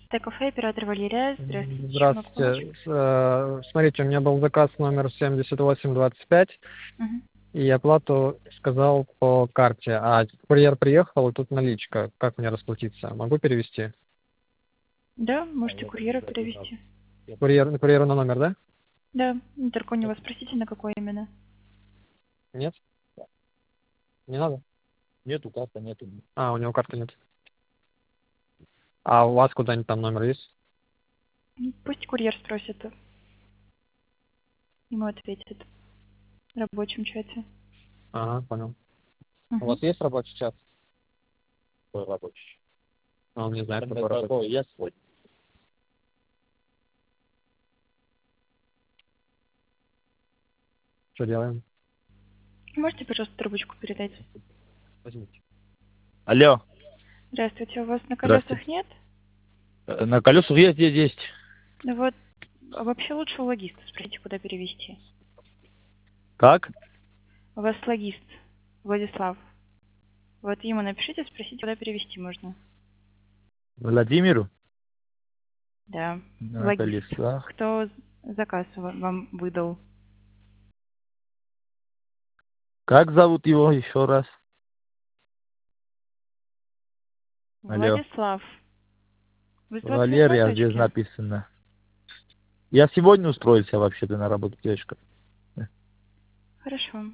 Кафе, оператор Валерия. Здравствуйте. Чем могу помочь? Здравствуйте. Смотрите, у меня был заказ номер 7825, Мгм. и оплату сказал по карте, а курьер приехал, и тут наличка. Как мне расплатиться? Могу перевести? Да, можете курьера перевести. Курьеру на номер, да? Да, только у него спросите, на какой именно. Нет? Не надо? Нету, карта нету. А, у него карты нет. А у вас куда-нибудь там номер есть? Пусть курьер спросит. Ему ответит в рабочем чате. Ага, понял. У Мгм. вас есть рабочий чат? Какой рабочий? А он не знает, какой рабочий. Какой? Я свой. Что делаем? Можете, пожалуйста, трубочку передать? Возьмите. Алло. Здравствуйте, у вас на Здравствуйте. колесах нет? На колесах есть. Ну вот, вообще лучше у логиста спросите, куда перевести. Как? У вас логист, Владислав. Вот ему напишите, спросите, куда перевести можно. Владимиру? Да, На логист. колесах. Кто заказ вам выдал? Как зовут его еще раз? Алло. Владислав. Вы с 28 Валерия, здесь точки? написано. Я сегодня устроился вообще-то на работу, девочка. Хорошо.